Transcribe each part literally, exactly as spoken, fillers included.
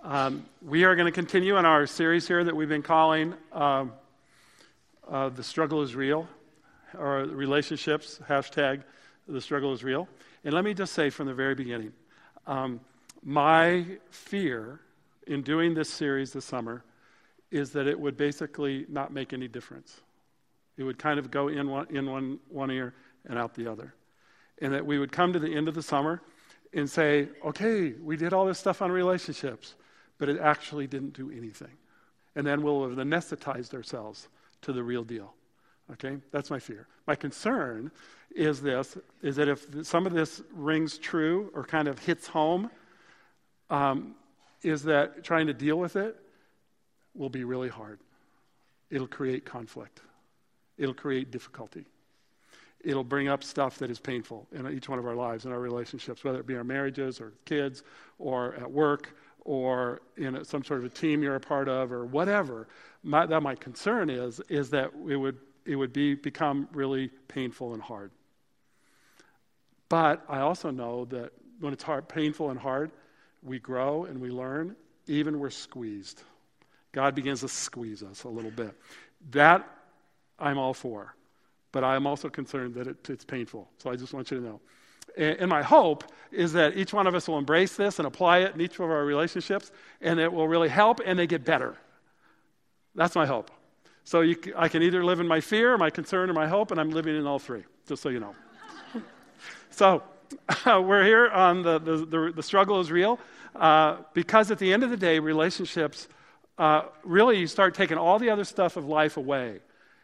Um, we are going to continue in our series here that we've been calling um, uh, The Struggle is Real, or relationships, hashtag The Struggle is Real. And let me just say from the very beginning, um, my fear in doing this series this summer is that it would basically not make any difference. It would kind of go in one, in one, one ear and out the other. And that we would come to the end of the summer and say, okay, we did all this stuff on relationships, but it actually didn't do anything. And then we'll have anesthetized ourselves to the real deal. Okay? That's my fear. My concern is this, is that if some of this rings true or kind of hits home, um, is that trying to deal with it will be really hard. It'll create conflict. It'll create difficulty. It'll bring up stuff that is painful in each one of our lives, in our relationships, whether it be our marriages or kids or at work or in some sort of a team you're a part of or whatever. My, that my concern is, is that it would it would be become really painful and hard. But I also know that when it's hard, painful and hard, we grow and we learn, even we're squeezed. God begins to squeeze us a little bit. That I'm all for. But I'm also concerned that it, it's painful. So I just want you to know. And, and my hope is that each one of us will embrace this and apply it in each of our relationships, and it will really help and they get better. That's my hope. So you, I can either live in my fear, my concern, or my hope, and I'm living in all three, just so you know. So uh, we're here on the, the, the, the struggle is real, uh, because at the end of the day, relationships, uh, really you start taking all the other stuff of life away.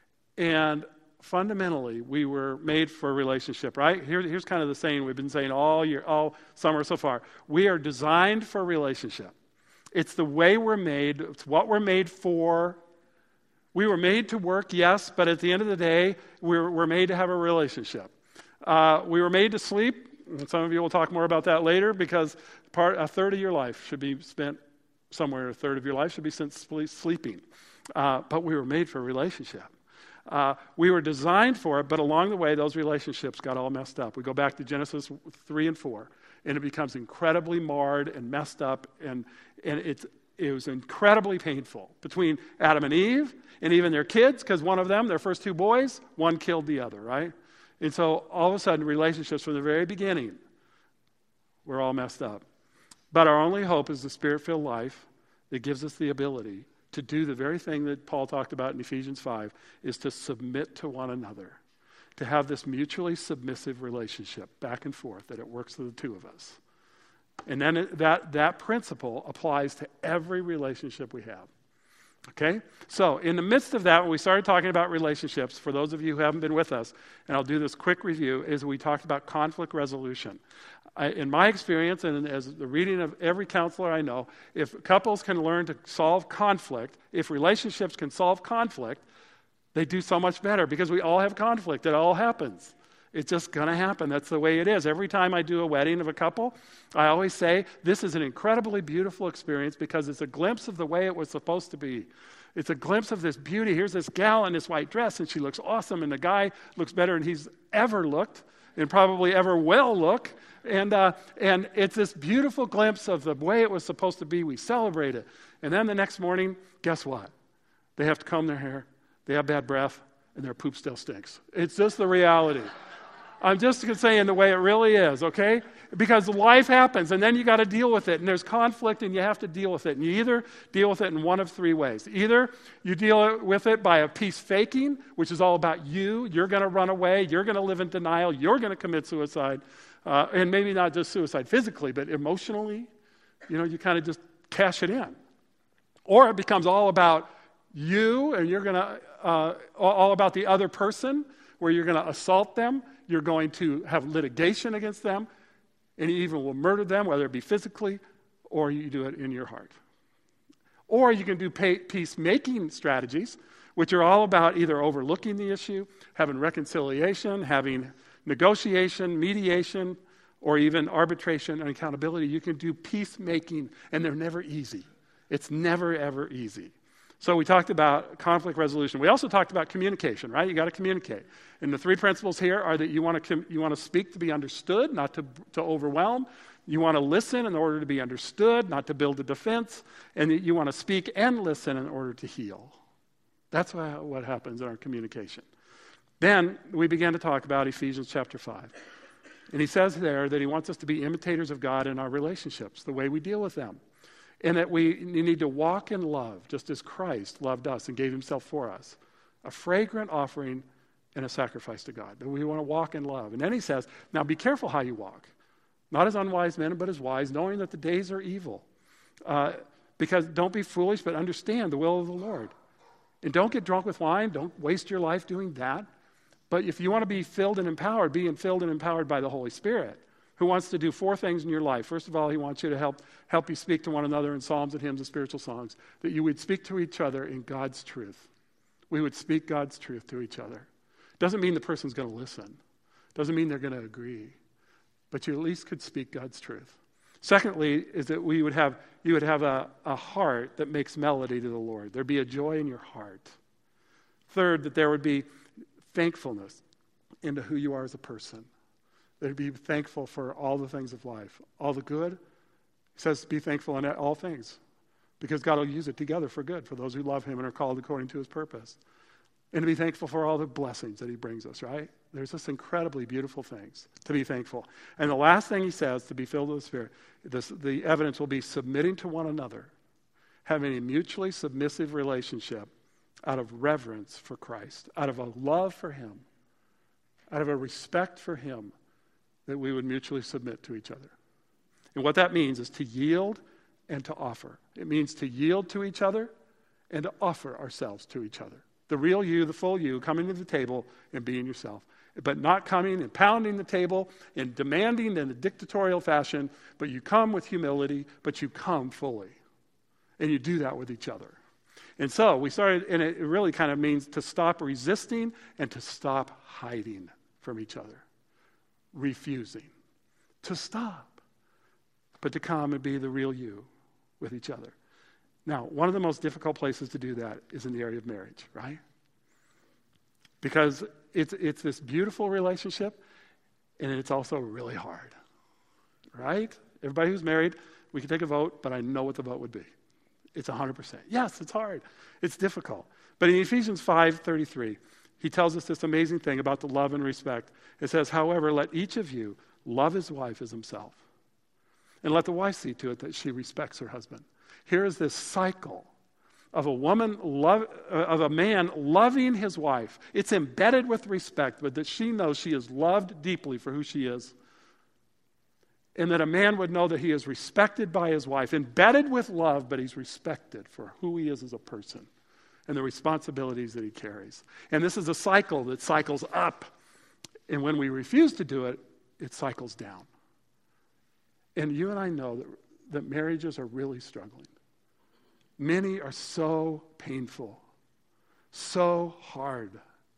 And fundamentally, we were made for a relationship, right? Here, here's kind of the saying we've been saying all year, all summer so far. We are designed for a relationship. It's the way we're made. It's what we're made for. We were made to work, yes, but at the end of the day, we're, we're made to have a relationship. Uh, we were made to sleep. And some of you will talk more about that later, because part a third of your life should be spent somewhere. A third of your life should be spent sleeping. Uh, but we were made for a relationship. Uh, we were designed for it, but along the way, those relationships got all messed up. We go back to Genesis three and four, and it becomes incredibly marred and messed up, and, and it's, it was incredibly painful between Adam and Eve, and even their kids, because one of them, their first two boys, one killed the other, right? And so all of a sudden, relationships from the very beginning were all messed up. But our only hope is the Spirit-filled life that gives us the ability to do the very thing that Paul talked about in Ephesians five, is to submit to one another, to have this mutually submissive relationship back and forth, that it works for the two of us. And then it, that, that principle applies to every relationship we have. Okay? So in the midst of that, when we started talking about relationships, for those of you who haven't been with us, and I'll do this quick review, is we talked about conflict resolution. I, in my experience, and as the reading of every counselor I know, if couples can learn to solve conflict, if relationships can solve conflict, they do so much better, because we all have conflict. It all happens. It's just going to happen. That's the way it is. Every time I do a wedding of a couple, I always say, this is an incredibly beautiful experience, because it's a glimpse of the way it was supposed to be. It's a glimpse of this beauty. Here's this gal in this white dress, and she looks awesome, and the guy looks better than he's ever looked, and probably ever will look. And uh, and it's this beautiful glimpse of the way it was supposed to be. We celebrate it. And then the next morning, guess what? They have to comb their hair. They have bad breath, and their poop still stinks. It's just the reality. I'm just saying the way it really is, okay? Because life happens, and then you got to deal with it, and there's conflict, and you have to deal with it. And you either deal with it in one of three ways. Either you deal with it by a peace faking, which is all about you. You're going to run away. You're going to live in denial. You're going to commit suicide. Uh, and maybe not just suicide physically, but emotionally. You know, you kind of just cash it in. Or it becomes all about you, and you're going to, uh, all about the other person, where you're going to assault them. You're going to have litigation against them, and you even will murder them, whether it be physically or you do it in your heart. Or you can do peacemaking strategies, which are all about either overlooking the issue, having reconciliation, having negotiation, mediation, or even arbitration and accountability. You can do peacemaking, and they're never easy. It's never, ever easy. So we talked about conflict resolution. We also talked about communication, right? You got to communicate. And the three principles here are that you want to com- you want to speak to be understood, not to, to overwhelm, You want to listen in order to be understood, not to build a defense. And you want to speak and listen in order to heal. That's what happens in our communication. Then we began to talk about Ephesians chapter five. And he says there that he wants us to be imitators of God in our relationships, the way we deal with them. And that we need to walk in love, just as Christ loved us and gave himself for us. A fragrant offering and a sacrifice to God. That we want to walk in love. And then he says, now be careful how you walk. Not as unwise men, but as wise, knowing that the days are evil. Uh, because don't be foolish, but understand the will of the Lord. And don't get drunk with wine. Don't waste your life doing that. But if you want to be filled and empowered, be filled and empowered by the Holy Spirit, who wants to do four things in your life. First of all, he wants you to help, help you speak to one another in psalms and hymns and spiritual songs, that you would speak to each other in God's truth. We would speak God's truth to each other. Doesn't mean the person's going to listen. Doesn't mean they're going to agree. But you at least could speak God's truth. Secondly, is that we would have you would have a, a heart that makes melody to the Lord. There'd be a joy in your heart. Third, that there would be thankfulness into who you are as a person. They'd be thankful for all the things of life. All the good, he says, be thankful in all things. Because God will use it together for good, for those who love him and are called according to his purpose. And to be thankful for all the blessings that he brings us, right? There's just incredibly beautiful things to be thankful. And the last thing he says, to be filled with the Spirit, this, the evidence will be submitting to one another, having a mutually submissive relationship out of reverence for Christ, out of a love for him, out of a respect for him, that we would mutually submit to each other. And what that means is to yield and to offer. It means to yield to each other and to offer ourselves to each other. The real you, the full you, coming to the table and being yourself. But not coming and pounding the table and demanding in a dictatorial fashion, but you come with humility, but you come fully. And you do that with each other. And so we started, and it really kind of means to stop resisting and to stop hiding from each other. Refusing. To stop. But to come and be the real you with each other. Now, one of the most difficult places to do that is in the area of marriage, right? Because it's it's this beautiful relationship, and it's also really hard, right? Everybody who's married, we can take a vote, but I know what the vote would be. It's one hundred percent. Yes, it's hard. It's difficult. But in Ephesians five thirty-three, he tells us this amazing thing about the love and respect. It says, however, let each of you love his wife as himself. And let the wife see to it that she respects her husband. Here is this cycle of a woman, love, uh, of a man loving his wife. It's embedded with respect, but that she knows she is loved deeply for who she is. And that a man would know that he is respected by his wife, embedded with love, but he's respected for who he is as a person and the responsibilities that he carries. And this is a cycle that cycles up. And when we refuse to do it, it cycles down. And you and I know that, that marriages are really struggling. Many are so painful, so hard,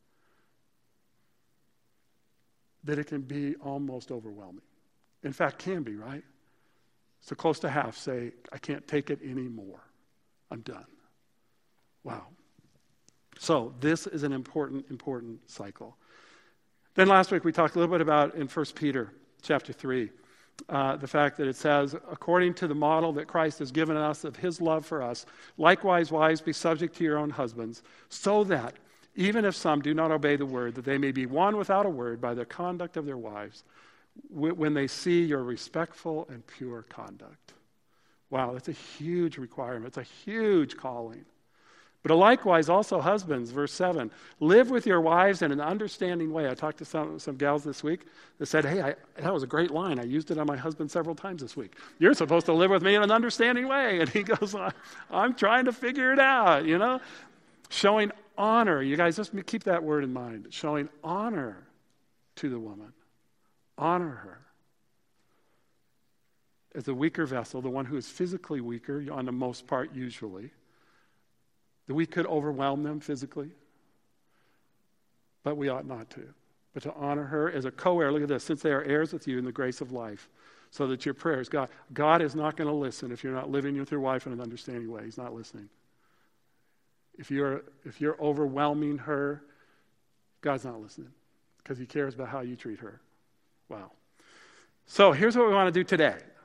that it can be almost overwhelming. In fact, can be, right? So close to half say, I can't take it anymore. I'm done. Wow. So this is an important, important cycle. Then last week we talked a little bit about in First Peter chapter three, uh, the fact that it says, according to the model that Christ has given us of his love for us, likewise, wives, be subject to your own husbands, so that even if some do not obey the word, that they may be won without a word by the conduct of their wives, when they see your respectful and pure conduct. Wow, that's a huge requirement. It's a huge calling. But likewise, also husbands, verse seven, live with your wives in an understanding way. I talked to some, some gals this week that said, hey, I, that was a great line. I used it on my husband several times this week. You're supposed to live with me in an understanding way. And he goes, I'm trying to figure it out, you know. Showing honor. You guys just keep that word in mind. Showing honor to the woman. Honor her. As a weaker vessel, the one who is physically weaker, on the most part usually, that we could overwhelm them physically, but we ought not to. But to honor her as a co-heir, look at this, since they are heirs with you in the grace of life, so that your prayers, God, God is not going to listen if you're not living with your wife in an understanding way. He's not listening. If you're, if you're overwhelming her, God's not listening because he cares about how you treat her. Wow. So here's what we want to do today.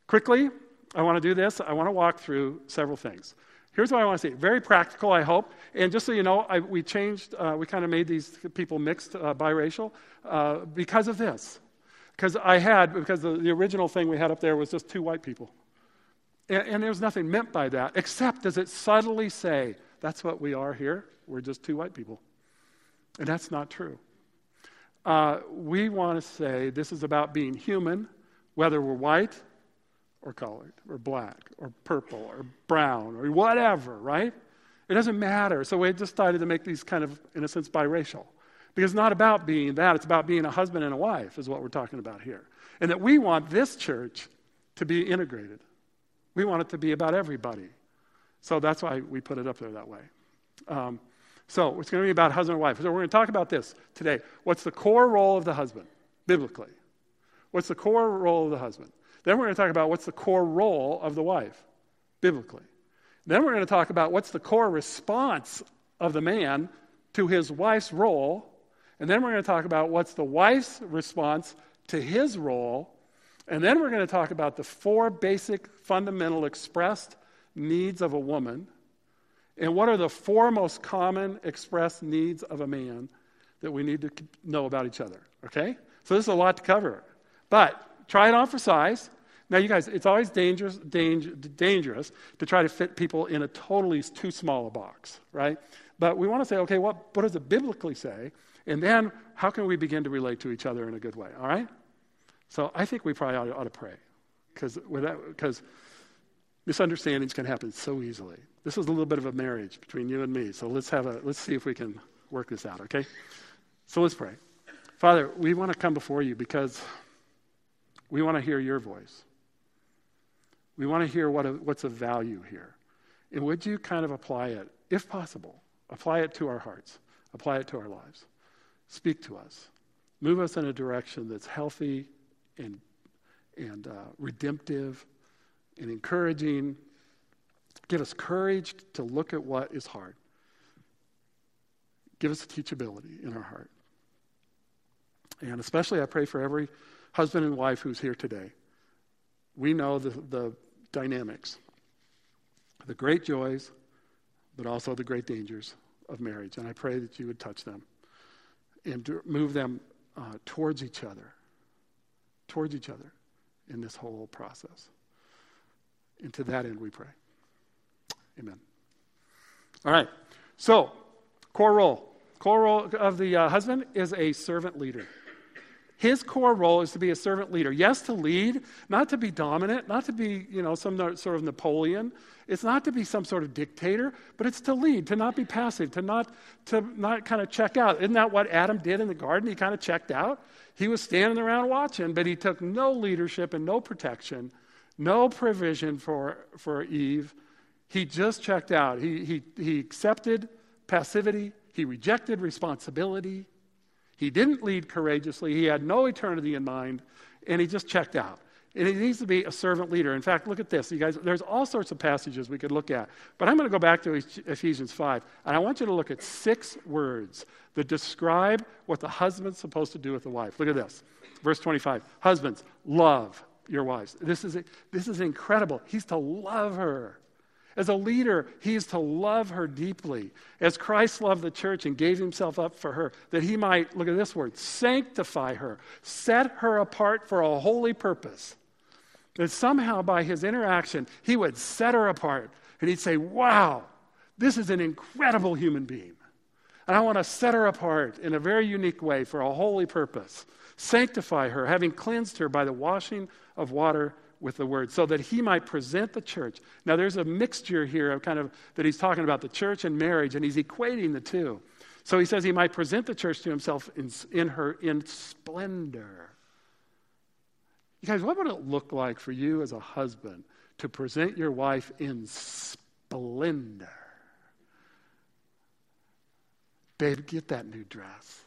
quickly, I want to do this. I want to walk through several things. Here's what I want to say. Very practical, I hope. And just so you know, I, we changed, uh, we kind of made these people mixed, uh, biracial, uh, because of this. Because I had, because the, the original thing we had up there was just two white people. And, and there was nothing meant by that, except does it subtly say, that's what we are here? We're just two white people. And that's not true. Uh, we want to say this is about being human, whether we're white or colored or black or purple or brown or whatever, right? It doesn't matter. So we decided to make these kind of, in a sense, biracial. Because it's not about being that. It's about being a husband and a wife is what we're talking about here. And that we want this church to be integrated. We want it to be about everybody. So that's why we put it up there that way. Um, so it's going to be about husband and wife. So we're going to talk about this today. What's the core role of the husband, biblically? What's the core role of the husband? Then we're going to talk about what's the core role of the wife, biblically. Then we're going to talk about what's the core response of the man to his wife's role. And then we're going to talk about what's the wife's response to his role. And then we're going to talk about the four basic fundamental expressed needs of a woman. And what are the four most common expressed needs of a man that we need to know about each other, okay? So this is a lot to cover. But try it on for size. Now, you guys, it's always dangerous, danger, dangerous to try to fit people in a totally too small a box, right? But we want to say, okay, what, what does it biblically say? And then how can we begin to relate to each other in a good way, all right? So I think we probably ought to, ought to pray because misunderstandings can happen so easily. This is a little bit of a marriage between you and me, so let's have a let's see if we can work this out, okay? So let's pray. Father, we want to come before you because we want to hear your voice. We want to hear what a, what's of value here. And would you kind of apply it, if possible, apply it to our hearts, apply it to our lives. Speak to us. Move us in a direction that's healthy and, and uh, redemptive and encouraging. Give us courage to look at what is hard. Give us teachability in our heart. And especially I pray for every husband and wife who's here today. We know the, the dynamics, the great joys, but also the great dangers of marriage. And I pray that you would touch them and to move them uh, towards each other, towards each other in this whole process. And to that end we pray. Amen. All right. So, core role. Core role of the uh, husband is a servant leader. His core role is to be a servant leader. Yes, to lead, not to be dominant, not to be, you know, some sort of Napoleon. It's not to be some sort of dictator, but it's to lead, to not be passive, to not to not kind of check out. Isn't that what Adam did in the garden? He kind of checked out. He was standing around watching, but he took no leadership and no protection, no provision for, for Eve. He just checked out. He, he, he accepted passivity. He rejected responsibility. He didn't lead courageously. He had no eternity in mind, and he just checked out. And he needs to be a servant leader. In fact, look at this. You guys, there's all sorts of passages we could look at. But I'm going to go back to Ephesians five, and I want you to look at six words that describe what the husband's supposed to do with the wife. Look at this. Verse twenty-five. Husbands, love your wives. This is, this is incredible. He's to love her. As a leader, he is to love her deeply. As Christ loved the church and gave himself up for her, that he might, look at this word, sanctify her, set her apart for a holy purpose. That somehow by his interaction, he would set her apart. And he'd say, wow, this is an incredible human being. And I want to set her apart in a very unique way for a holy purpose. Sanctify her, having cleansed her by the washing of water with the word, so that he might present the church. Now there's a mixture here of kind of that he's talking about the church and marriage, and he's equating the two. So he says he might present the church to himself in, in her in splendor. You guys, what would it look like for you as a husband to present your wife in splendor? Babe, get that new dress.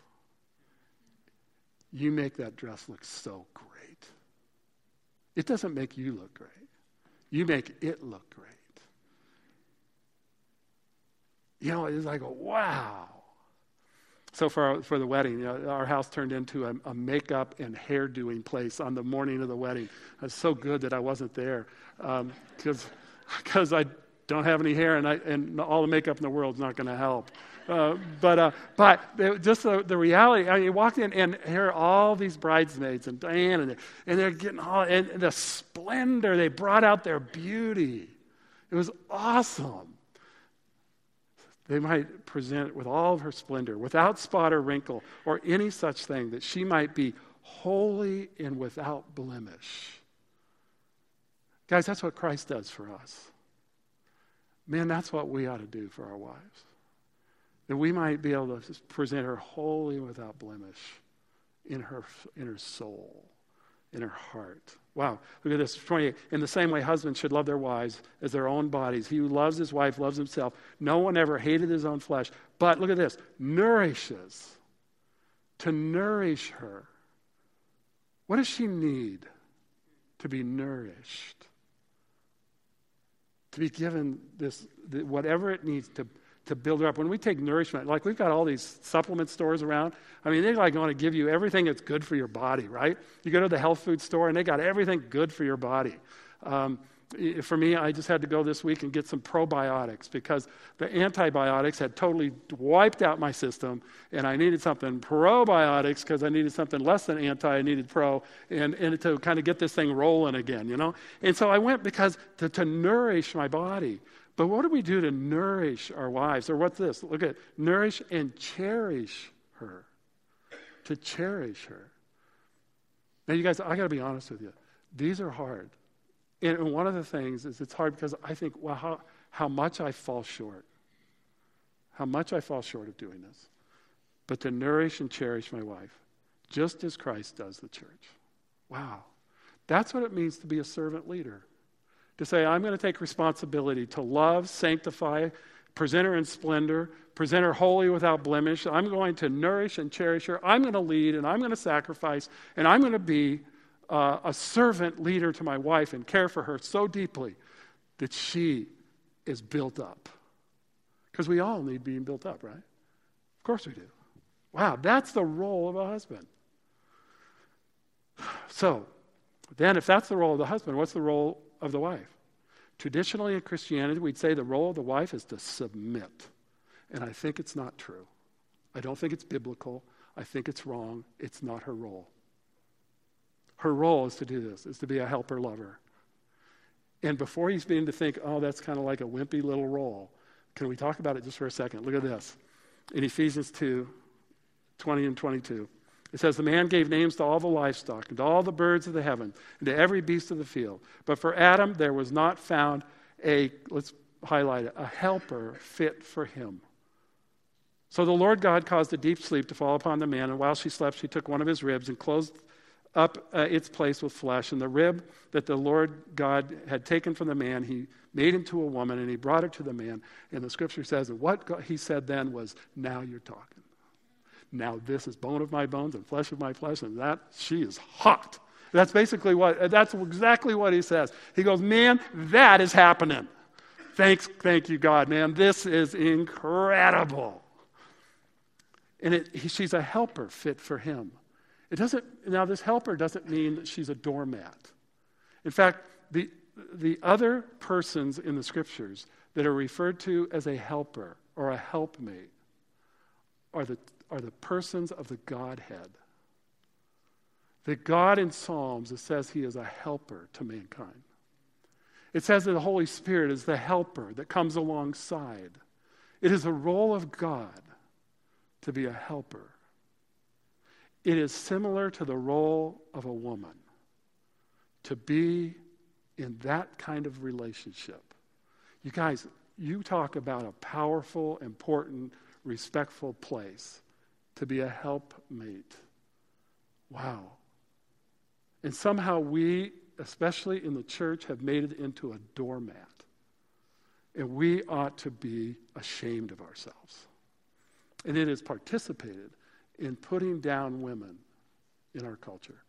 You make that dress look so great. It doesn't make you look great. You make it look great. You know, it's like, wow. So for our, for the wedding, you know, our house turned into a, a makeup and hair doing place on the morning of the wedding. It was so good that I wasn't there because um, because I don't have any hair and I, and all the makeup in the world is not going to help. Uh, but uh, but just the, the reality, I mean, you walked in and here are all these bridesmaids and Diane and they're, and they're getting all, and the splendor, they brought out their beauty. It was awesome. They might present with all of her splendor, without spot or wrinkle or any such thing, that she might be holy and without blemish. Guys, that's what Christ does for us. Man, that's what we ought to do for our wives. That we might be able to present her holy and without blemish in her, in her soul, in her heart. Wow, look at this, twenty-eight. In the same way, husbands should love their wives as their own bodies. He who loves his wife loves himself. No one ever hated his own flesh. But look at this, nourishes. To nourish her. What does she need to be nourished? To be given this, whatever it needs to to build her up. When we take nourishment, like we've got all these supplement stores around. I mean, they like want to give you everything that's good for your body, right? You go to the health food store and they got everything good for your body. Um, for me, I just had to go this week and get some probiotics because the antibiotics had totally wiped out my system and I needed something probiotics because I needed something less than anti, I needed pro, and, and to kind of get this thing rolling again, you know? And so I went because to, to nourish my body. But what do we do to nourish our wives? Or what's this? Look at nourish and cherish her. To cherish her. Now, you guys, I got to be honest with you. These are hard. And one of the things is it's hard because I think, well, how, how much I fall short. How much I fall short of doing this. But to nourish and cherish my wife, just as Christ does the church. Wow. That's what it means to be a servant leader. To say, I'm going to take responsibility to love, sanctify, present her in splendor, present her holy without blemish. I'm going to nourish and cherish her. I'm going to lead and I'm going to sacrifice and I'm going to be uh, a servant leader to my wife and care for her so deeply that she is built up. Because we all need being built up, right? Of course we do. Wow, that's the role of a husband. So, then if that's the role of the husband, what's the role of the wife? Traditionally in Christianity, we'd say the role of the wife is to submit. And I think it's not true. I don't think it's biblical. I think it's wrong. It's not her role. Her role is to do this, is to be a helper lover. And before you begin to think, oh, that's kind of like a wimpy little role, can we talk about it just for a second? Look at this. In Ephesians two, twenty and twenty-two. It says, the man gave names to all the livestock and to all the birds of the heaven and to every beast of the field. But for Adam, there was not found a, let's highlight it, a helper fit for him. So the Lord God caused a deep sleep to fall upon the man, and while she slept, she took one of his ribs and closed up uh, its place with flesh. And the rib that the Lord God had taken from the man, he made into a woman, and he brought her to the man. And the scripture says that what God, he said then was, now you're talking. Now this is bone of my bones and flesh of my flesh, and that, she is hot. That's basically what, that's exactly what he says. He goes, man, that is happening. Thanks, thank you, God, man. This is incredible. And it, he, she's a helper fit for him. It doesn't, now this helper doesn't mean that she's a doormat. In fact, the, the other persons in the scriptures that are referred to as a helper or a helpmate are the are the persons of the Godhead. That God in Psalms, it says he is a helper to mankind. It says that the Holy Spirit is the helper that comes alongside. It is a role of God to be a helper. It is similar to the role of a woman to be in that kind of relationship. You guys, you talk about a powerful, important, respectful place to be a helpmate. Wow. And somehow we, especially in the church, have made it into a doormat. And we ought to be ashamed of ourselves. And it has participated in putting down women in our culture.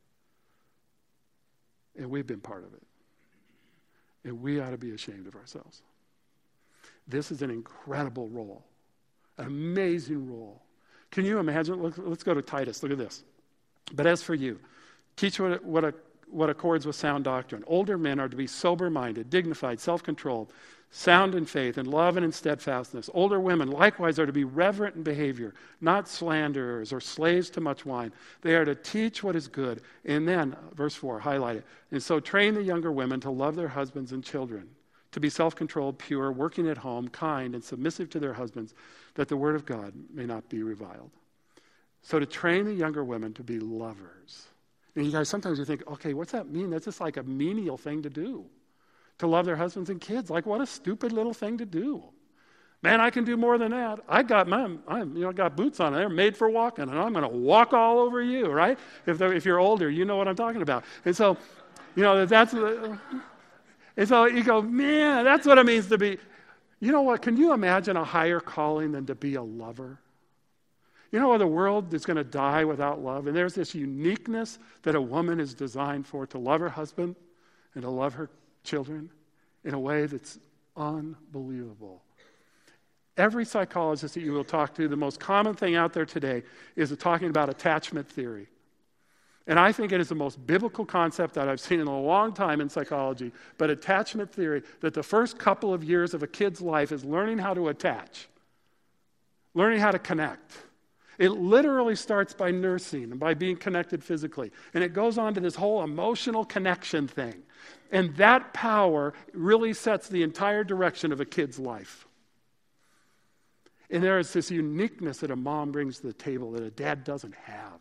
And we've been part of it. And we ought to be ashamed of ourselves. This is an incredible role, an amazing role, Can you imagine? Let's, let's go to Titus. Look at this. But as for you, teach what, what, a, what accords with sound doctrine. Older men are to be sober-minded, dignified, self-controlled, sound in faith, in love and in steadfastness. Older women likewise are to be reverent in behavior, not slanderers or slaves to much wine. They are to teach what is good. And then, verse four, highlight it. And so train the younger women to love their husbands and children, to be self-controlled, pure, working at home, kind, and submissive to their husbands, that the word of God may not be reviled. So to train the younger women to be lovers. And you guys, sometimes you think, okay, what's that mean? That's just like a menial thing to do. To love their husbands and kids. Like, what a stupid little thing to do. Man, I can do more than that. I got my, I'm, you know, got boots on. They're made for walking, and I'm going to walk all over you, right? If if you're older, you know what I'm talking about. And so, you know, that's... And so you go, man, that's what it means to be. You know what? Can you imagine a higher calling than to be a lover? You know, the world is going to die without love. And there's this uniqueness that a woman is designed for, to love her husband and to love her children in a way that's unbelievable. Every psychologist that you will talk to, the most common thing out there today is talking about attachment theory. And I think it is the most biblical concept that I've seen in a long time in psychology. But attachment theory, that the first couple of years of a kid's life is learning how to attach, learning how to connect. It literally starts by nursing and by being connected physically. And it goes on to this whole emotional connection thing. And that power really sets the entire direction of a kid's life. And there is this uniqueness that a mom brings to the table that a dad doesn't have.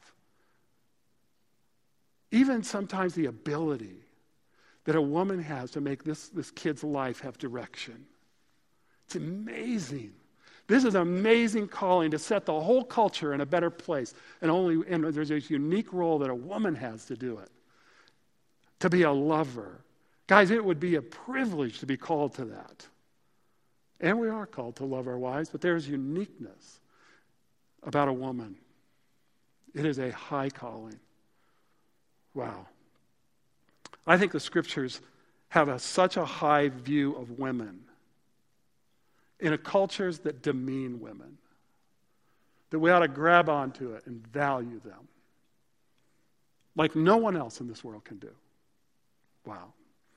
Even sometimes the ability that a woman has to make this, this kid's life have direction. It's amazing. This is an amazing calling to set the whole culture in a better place. And only and there's a unique role that a woman has to do it. To be a lover. Guys, it would be a privilege to be called to that. And we are called to love our wives, but there's uniqueness about a woman. It is a high calling. Wow. I think the scriptures have a, such a high view of women in a cultures that demean women, that we ought to grab onto it and value them like no one else in this world can do. Wow.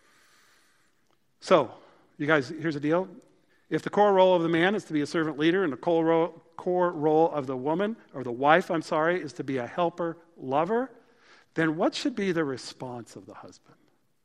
So, you guys, here's the deal. If the core role of the man is to be a servant leader and the core role, core role of the woman, or the wife, I'm sorry, is to be a helper, lover, then what should be the response of the husband?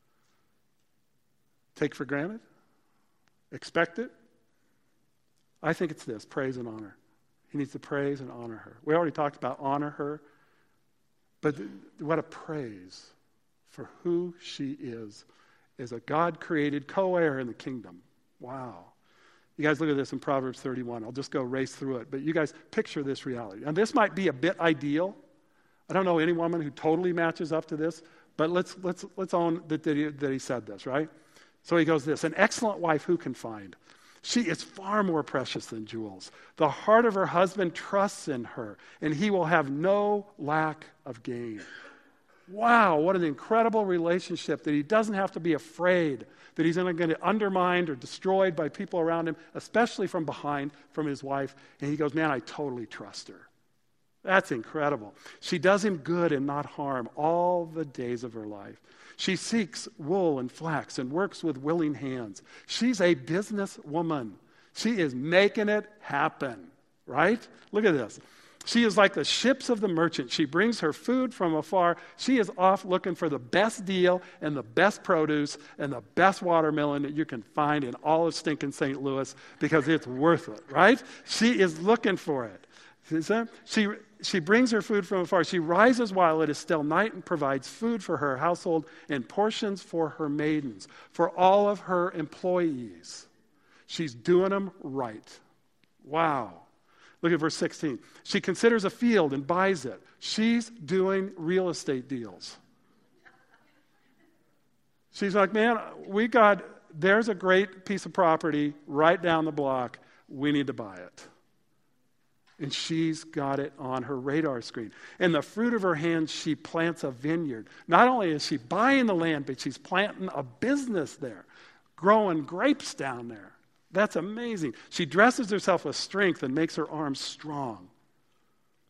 Take for granted? Expect it? I think it's this, praise and honor. He needs to praise and honor her. We already talked about honor her, but what a praise for who she is, as a God-created co-heir in the kingdom. Wow. You guys look at this in Proverbs thirty-one. I'll just go race through it, but you guys picture this reality. And this might be a bit ideal. I don't know any woman who totally matches up to this, but let's let's let's own that, that, he, that he said this, right? So he goes this, an excellent wife who can find? She is far more precious than jewels. The heart of her husband trusts in her, and he will have no lack of gain. Wow, what an incredible relationship that he doesn't have to be afraid that he's going to get undermined or destroyed by people around him, especially from behind, from his wife. And he goes, man, I totally trust her. That's incredible. She does him good and not harm all the days of her life. She seeks wool and flax and works with willing hands. She's a businesswoman. She is making it happen, right? Look at this. She is like the ships of the merchant. She brings her food from afar. She is off looking for the best deal and the best produce and the best watermelon that you can find in all of stinking Saint Louis, because it's worth it, right? She is looking for it. She, she brings her food from afar. She rises while it is still night and provides food for her household and portions for her maidens, for all of her employees. She's doing them right. Wow. Look at verse sixteen. She considers a field and buys it. She's doing real estate deals. She's like, man, we got, there's a great piece of property right down the block. We need to buy it. And she's got it on her radar screen. And the fruit of her hands, she plants a vineyard. Not only is she buying the land, but she's planting a business there, growing grapes down there. That's amazing. She dresses herself with strength and makes her arms strong.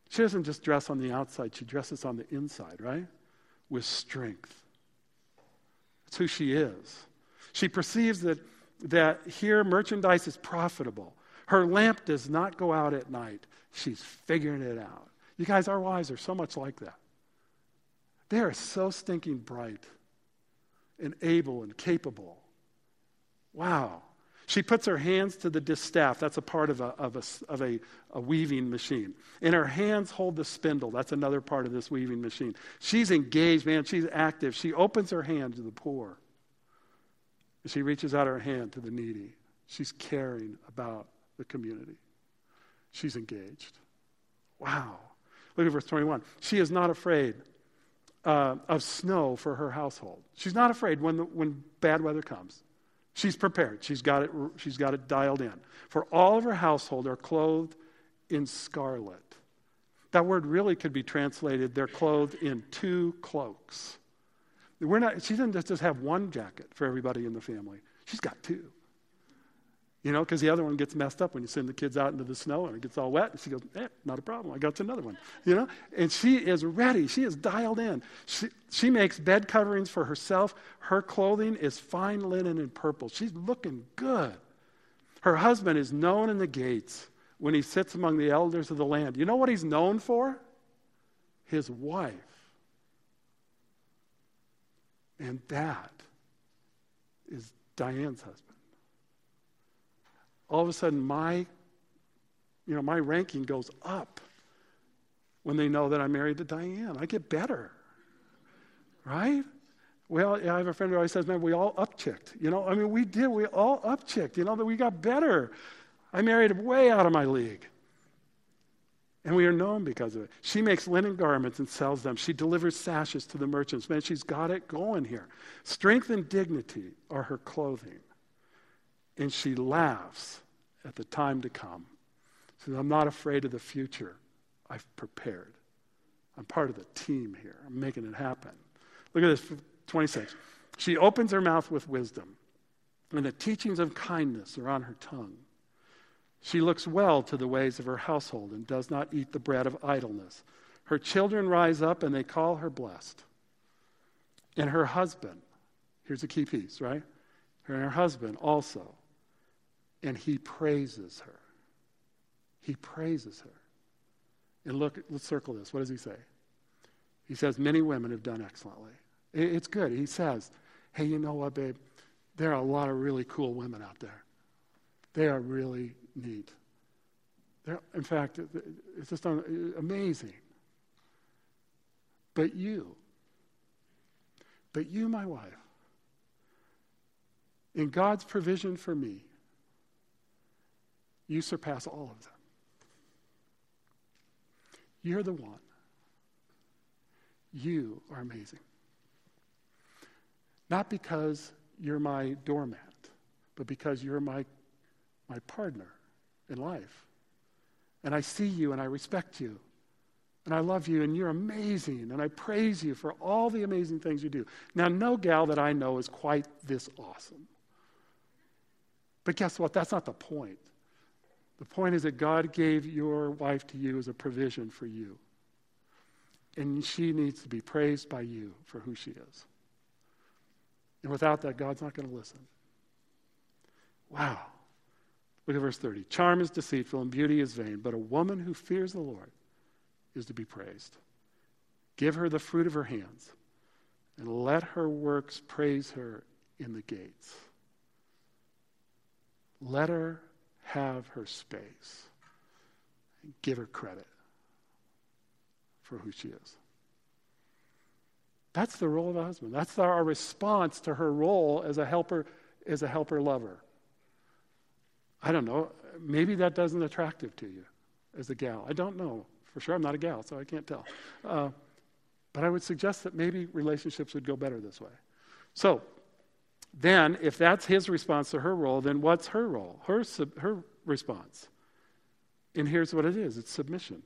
She doesn't just dress on the outside, she dresses on the inside, right? With strength. That's who she is. She perceives that, that here merchandise is profitable. Her lamp does not go out at night. She's figuring it out. You guys, our wives are so much like that. They are so stinking bright and able and capable. Wow. She puts her hands to the distaff. That's a part of a of a of a, a weaving machine. And her hands hold the spindle. That's another part of this weaving machine. She's engaged, man. She's active. She opens her hand to the poor. She reaches out her hand to the needy. She's caring about the community. She's engaged. Wow. Look at verse twenty-one. She is not afraid uh, of snow for her household. She's not afraid when the, when bad weather comes. She's prepared. She's got it. She's got it dialed in. For all of her household are clothed in scarlet. That word really could be translated, they're clothed in two cloaks. We're not. She doesn't just have one jacket for everybody in the family. She's got two. You know, because the other one gets messed up when you send the kids out into the snow and it gets all wet. And she goes, eh, not a problem. I got another one. You know, and she is ready. She is dialed in. She, she makes bed coverings for herself. Her clothing is fine linen and purple. She's looking good. Her husband is known in the gates when he sits among the elders of the land. You know what he's known for? His wife. And that is Diane's husband. All of a sudden, my, you know, my ranking goes up when they know that I'm married to Diane. I get better, right? Well, I have a friend who always says, man, we all upchicked. You know, I mean, we did. We all upchicked. You know, that we got better. I married way out of my league. And we are known because of it. She makes linen garments and sells them. She delivers sashes to the merchants. Man, she's got it going here. Strength and dignity are her clothing. And she laughs at the time to come. She says, I'm not afraid of the future. I've prepared. I'm part of the team here. I'm making it happen. Look at this, twenty-six. She opens her mouth with wisdom, and the teachings of kindness are on her tongue. She looks well to the ways of her household and does not eat the bread of idleness. Her children rise up, and they call her blessed. And her husband, here's a key piece, right? And her husband also. And he praises her. He praises her. And look, let's circle this. What does he say? He says, many women have done excellently. It's good. He says, hey, you know what, babe? There are a lot of really cool women out there. They are really neat. They're, in fact, it's just amazing. But you, but you, my wife, in God's provision for me, you surpass all of them. You're the one. You are amazing. Not because you're my doormat, but because you're my, my partner in life. And I see you and I respect you. And I love you and you're amazing. And I praise you for all the amazing things you do. Now, no gal that I know is quite this awesome. But guess what? That's not the point. The point is that God gave your wife to you as a provision for you. And she needs to be praised by you for who she is. And without that, God's not going to listen. Wow. Look at verse thirty. Charm is deceitful and beauty is vain, but a woman who fears the Lord is to be praised. Give her the fruit of her hands, and let her works praise her in the gates. Let her have her space and give her credit for who she is. That's the role of a husband. That's our response to her role as a helper, as a helper lover. I don't know. Maybe that doesn't attractive to you as a gal. I don't know. For sure, I'm not a gal, so I can't tell. Uh, but I would suggest that maybe relationships would go better this way. So, then, if that's his response to her role, then what's her role? Her sub, her response. And here's what it is. It's submission.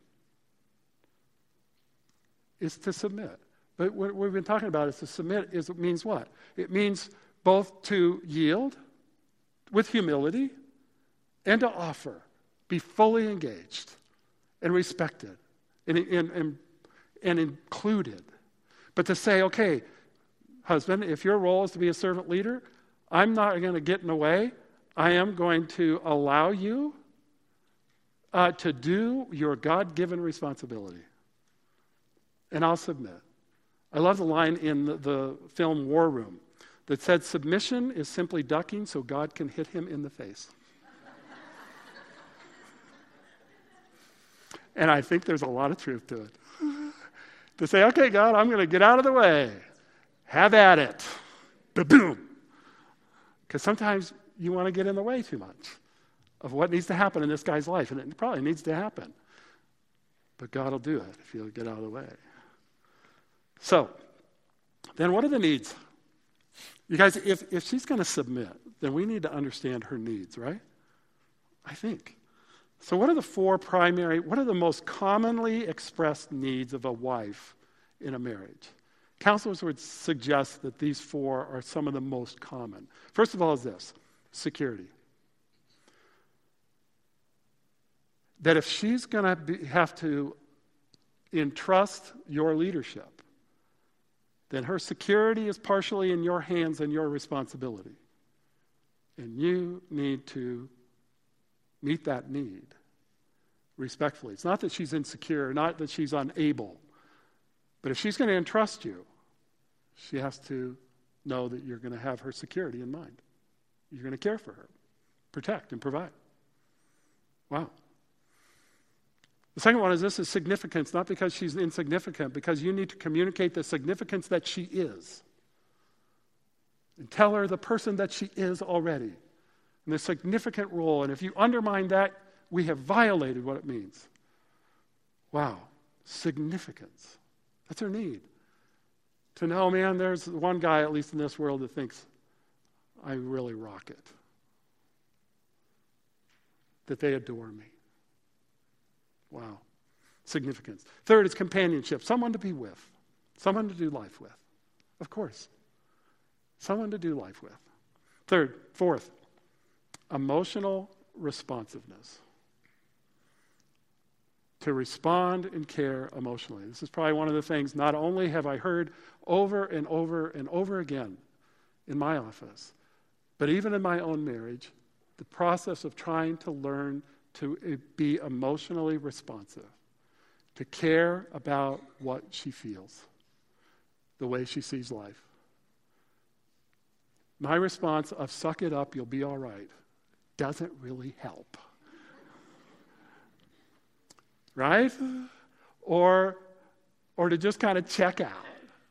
It's to submit. But what we've been talking about is to submit is, it means what? It means both to yield with humility and to offer. Be fully engaged and respected and, and, and, and included. But to say, okay, husband, if your role is to be a servant leader, I'm not going to get in the way. I am going to allow you uh, to do your God-given responsibility. And I'll submit. I love the line in the, the film War Room that said, submission is simply ducking so God can hit him in the face. And I think there's a lot of truth to it. To say, okay, God, I'm going to get out of the way. Have at it. Ba-boom. Because sometimes you want to get in the way too much of what needs to happen in this guy's life. And it probably needs to happen. But God will do it if you'll get out of the way. So, then what are the needs? You guys, if, if she's going to submit, then we need to understand her needs, right? I think. So what are the four primary, what are the most commonly expressed needs of a wife in a marriage? Counselors would suggest that these four are some of the most common. First of all is this, security. That if she's going to have to entrust your leadership, then her security is partially in your hands and your responsibility. And you need to meet that need respectfully. It's not that she's insecure, not that she's unable, but if she's going to entrust you, she has to know that you're going to have her security in mind. You're going to care for her, protect and provide. Wow. The second one is this is significance, not because she's insignificant, because you need to communicate the significance that she is. And tell her the person that she is already. And the significant role. And if you undermine that, we have violated what it means. Wow. Significance. That's her need. To know, man, there's one guy, at least in this world, that thinks, I really rock it. That they adore me. Wow. Significance. Third is companionship. Someone to be with. Someone to do life with. Of course. Someone to do life with. Third, fourth, emotional responsiveness. To respond and care emotionally. This is probably one of the things not only have I heard over and over and over again in my office, but even in my own marriage, the process of trying to learn to be emotionally responsive, to care about what she feels, the way she sees life. My response of suck it up, you'll be all right, doesn't really help. Right? Or, or to just kind of check out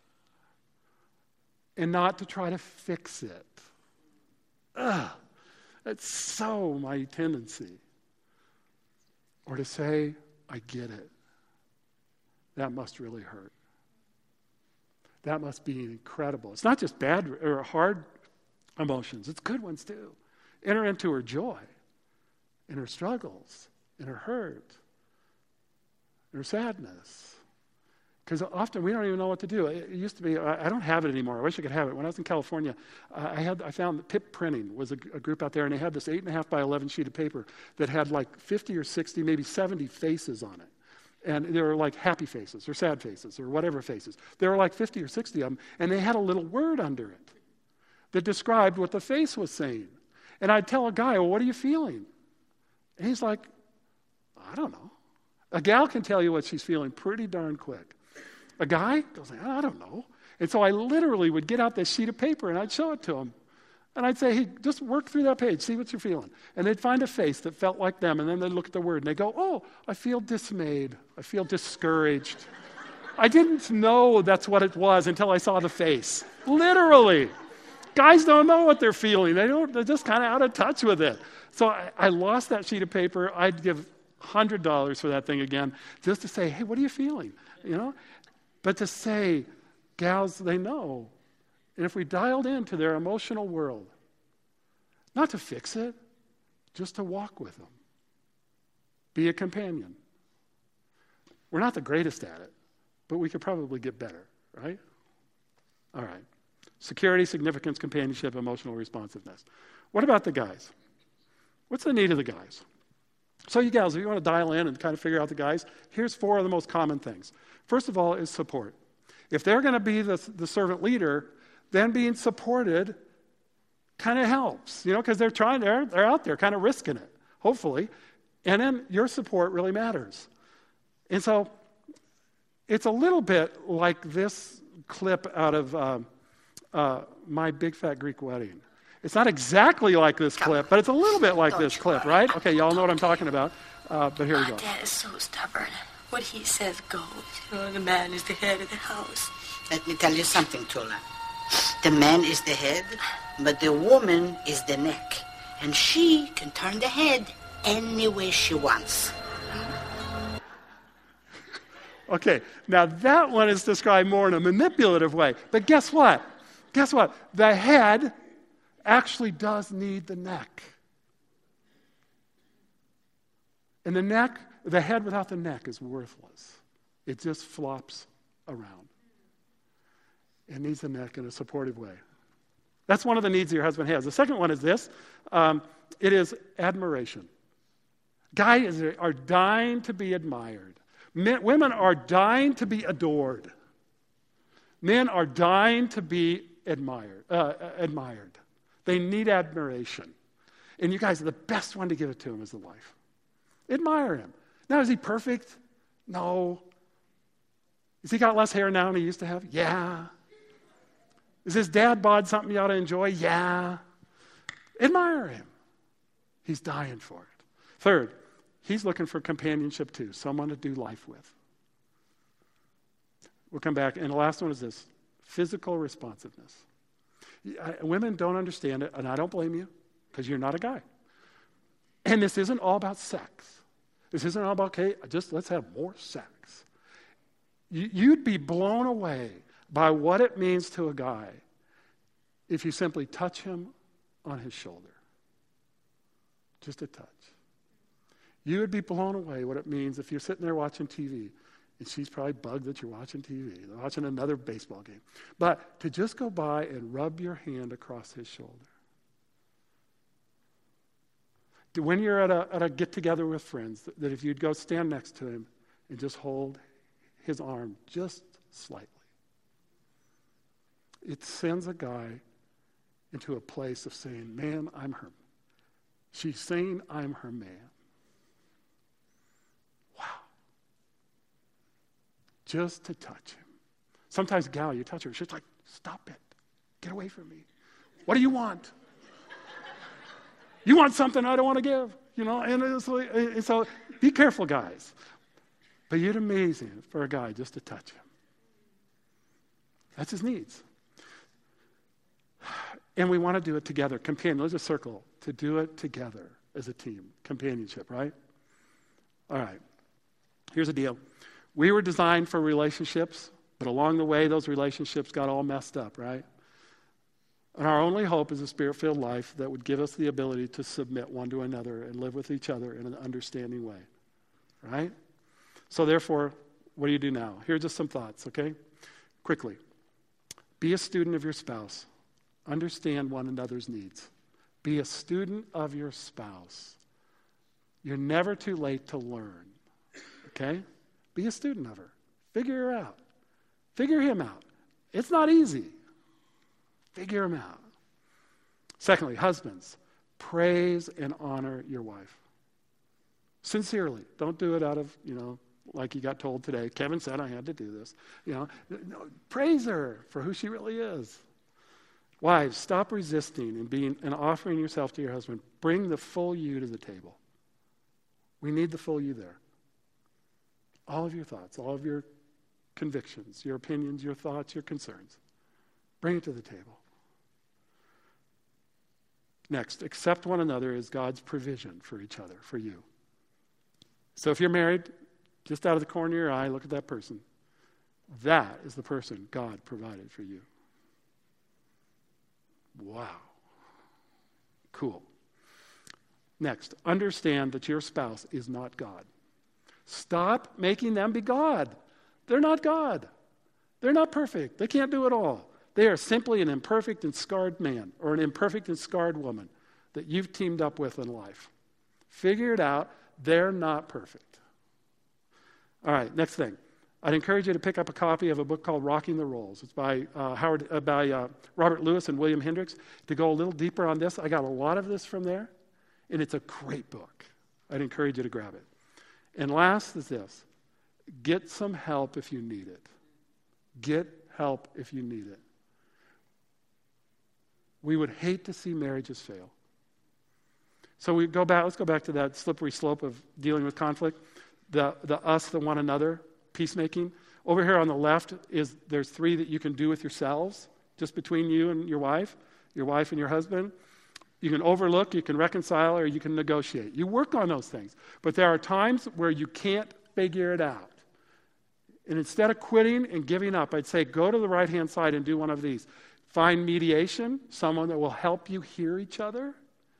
and not to try to fix it. Ugh, that's so my tendency. Or to say, I get it. That must really hurt. That must be incredible. It's not just bad or hard emotions. It's good ones too. Enter into her joy, in her struggles, in her hurt, in her sadness. Because often we don't even know what to do. It used to be, I don't have it anymore. I wish I could have it. When I was in California, I had I found that Pip Printing was a, a group out there, and they had this eight and a half by eleven sheet of paper that had like fifty or sixty, maybe seventy faces on it. And they were like happy faces or sad faces or whatever faces. There were like fifty or sixty of them, and they had a little word under it that described what the face was saying. And I'd tell a guy, well, what are you feeling? And he's like, I don't know. A gal can tell you what she's feeling pretty darn quick. A guy goes, I don't know. And so I literally would get out this sheet of paper and I'd show it to him. And I'd say, hey, just work through that page, see what you're feeling. And they'd find a face that felt like them, and then they'd look at the word and they'd go, oh, I feel dismayed. I feel discouraged. I didn't know that's what it was until I saw the face. Literally. Guys don't know what they're feeling. They don't, they're just kind of out of touch with it. So I, I lost that sheet of paper. I'd give one hundred dollars for that thing again, just to say, hey, what are you feeling? You know? But to say, gals, they know. And if we dialed into their emotional world, not to fix it, just to walk with them, be a companion. We're not the greatest at it, but we could probably get better, right? All right. Security, significance, companionship, emotional responsiveness. What about the guys? What's the need of the guys? So you gals, if you want to dial in and kind of figure out the guys, here's four of the most common things. First of all is support. If they're going to be the, the servant leader, then being supported kind of helps, you know, because they're trying, they're, they're out there kind of risking it, hopefully. And then your support really matters. And so it's a little bit like this clip out of uh, uh, My Big Fat Greek Wedding. It's not exactly like this clip, but it's a little bit like this clip, right? Okay, y'all know what I'm talking about, uh, but here we go. Dad is so stubborn. What he says goes. You know, the man is the head of the house. Let me tell you something, Tula. The man is the head, but the woman is the neck. And she can turn the head any way she wants. Okay, now that one is described more in a manipulative way. But guess what? Guess what? The head actually does need the neck. And the neck, the head without the neck is worthless. It just flops around. It needs the neck in a supportive way. That's one of the needs your husband has. The second one is this. Um, it is admiration. Guys are dying to be admired. Men, women are dying to be adored. Men are dying to be admired. Uh, admired. They need admiration. And you guys, the best one to give it to him is the wife. Admire him. Now, is he perfect? No. Has he got less hair now than he used to have? Yeah. Is his dad bod something you ought to enjoy? Yeah. Admire him. He's dying for it. Third, he's looking for companionship too, someone to do life with. We'll come back. And the last one is this, physical responsiveness. Women don't understand it, and I don't blame you, because you're not a guy. And this isn't all about sex. This isn't all about, okay, just let's have more sex. You'd be blown away by what it means to a guy if you simply touch him on his shoulder. Just a touch. You would be blown away what it means if you're sitting there watching T V, and she's probably bugged that you're watching T V, they're watching another baseball game. But to just go by and rub your hand across his shoulder. When you're at a, at a get-together with friends, that if you'd go stand next to him and just hold his arm just slightly, it sends a guy into a place of saying, man, I'm her. She's saying I'm her man. Wow. Just to touch him. Sometimes, gal, you touch her, she's like, stop it. Get away from me. What do you want? You want something I don't want to give, you know? And, it's like, and so be careful, guys. But you'd amazing for a guy just to touch him. That's his needs. And we want to do it together. Companion, there's a circle to do it together as a team. Companionship, right? All right. Here's the deal. We were designed for relationships, but along the way, those relationships got all messed up, right? And our only hope is a spirit-filled life that would give us the ability to submit one to another and live with each other in an understanding way, right? So therefore, what do you do now? Here are just some thoughts, okay? Quickly. Be a student of your spouse. Understand one another's needs. Be a student of your spouse. You're never too late to learn, okay? Be a student of her. Figure her out. Figure him out. It's not easy. Figure him out. Secondly, husbands, praise and honor your wife. Sincerely. Don't do it out of, you know, like you got told today. Kevin said I had to do this. You know, no, praise her for who she really is. Wives, stop resisting and being and offering yourself to your husband. Bring the full you to the table. We need the full you there. All of your thoughts, all of your convictions, your opinions, your thoughts, your concerns. Bring it to the table. Next, accept one another as God's provision for each other, for you. So if you're married, just out of the corner of your eye, look at that person. That is the person God provided for you. Wow. Cool. Next, understand that your spouse is not God. Stop making them be God. They're not God. They're not perfect. They can't do it all. They are simply an imperfect and scarred man or an imperfect and scarred woman that you've teamed up with in life. Figure it out. They're not perfect. All right, next thing. I'd encourage you to pick up a copy of a book called Rocking the Rolls. It's by uh, Howard, uh, by uh, Robert Lewis and William Hendricks. To go a little deeper on this, I got a lot of this from there, and it's a great book. I'd encourage you to grab it. And last is this. Get some help if you need it. Get help if you need it. We would hate to see marriages fail. So we go back, let's go back to that slippery slope of dealing with conflict. The, the us, the one another, peacemaking. Over here on the left is there's three that you can do with yourselves, just between you and your wife, your wife and your husband. You can overlook, you can reconcile, or you can negotiate. You work on those things. But there are times where you can't figure it out. And instead of quitting and giving up, I'd say go to the right-hand side and do one of these. Find mediation, someone that will help you hear each other.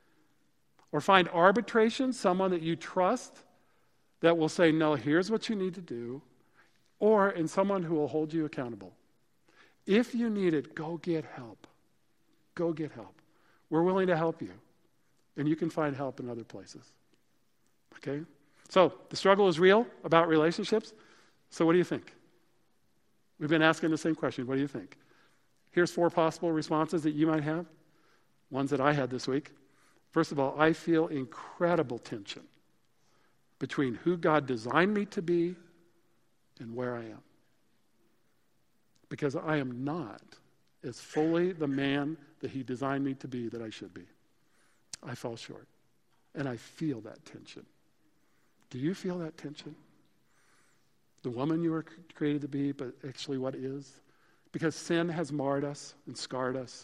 Or find arbitration, someone that you trust that will say, no, here's what you need to do. Or in someone who will hold you accountable. If you need it, go get help. Go get help. We're willing to help you. And you can find help in other places. Okay? So, the struggle is real about relationships. So what do you think? We've been asking the same question. What do you think? Here's four possible responses that you might have. Ones that I had this week. First of all, I feel incredible tension between who God designed me to be and where I am. Because I am not as fully the man that he designed me to be that I should be. I fall short. And I feel that tension. Do you feel that tension? The woman you were created to be, but actually what is? Because sin has marred us and scarred us.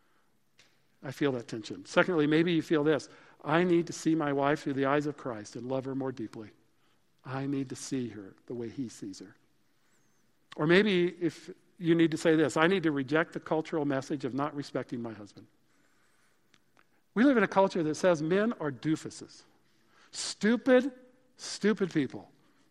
I feel that tension. Secondly, maybe you feel this. I need to see my wife through the eyes of Christ and love her more deeply. I need to see her the way he sees her. Or maybe if you need to say this, I need to reject the cultural message of not respecting my husband. We live in a culture that says men are doofuses. Stupid, stupid people.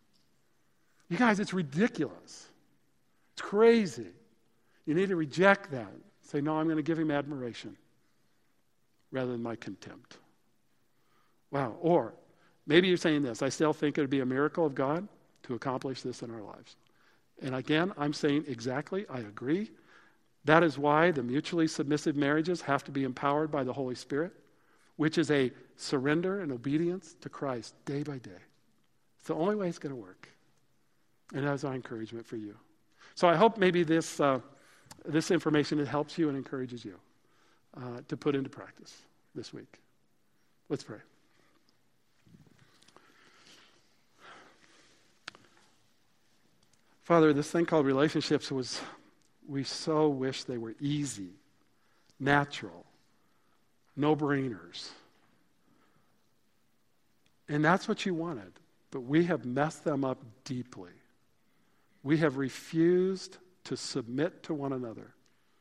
You guys, it's ridiculous. It's crazy. You need to reject that. Say, no, I'm going to give him admiration rather than my contempt. Wow. Or maybe you're saying this, I still think it would be a miracle of God to accomplish this in our lives. And again, I'm saying exactly, I agree. That is why the mutually submissive marriages have to be empowered by the Holy Spirit, which is a surrender and obedience to Christ day by day. It's the only way it's going to work. And that's our encouragement for you. So I hope maybe this uh, this information helps you and encourages you uh, to put into practice this week. Let's pray. Father, this thing called relationships was, we so wish they were easy, natural, no-brainers. And that's what you wanted. But we have messed them up deeply. We have refused to submit to one another.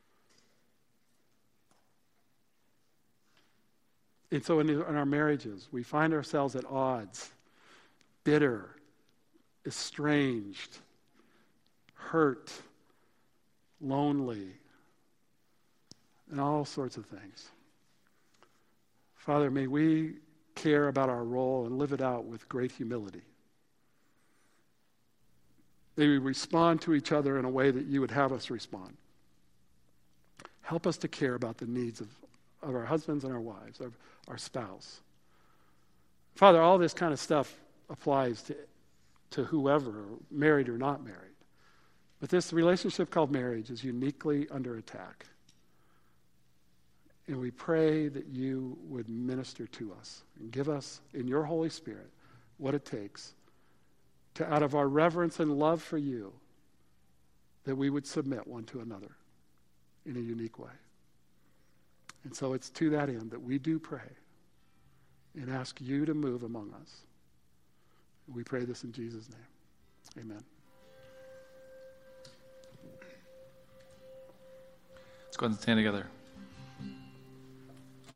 And so in, in our marriages, we find ourselves at odds, bitter, estranged, hurt, lonely, and all sorts of things. Father, may we care about our role and live it out with great humility. May we respond to each other in a way that you would have us respond. Help us to care about the needs of, of our husbands and our wives, of our spouse. Father, all this kind of stuff applies to, to whoever, married or not married. But this relationship called marriage is uniquely under attack. And we pray that you would minister to us and give us, in your Holy Spirit, what it takes to, out of our reverence and love for you, that we would submit one to another in a unique way. And so it's to that end that we do pray and ask you to move among us. We pray this in Jesus' name. Amen. Let's go ahead and stand together.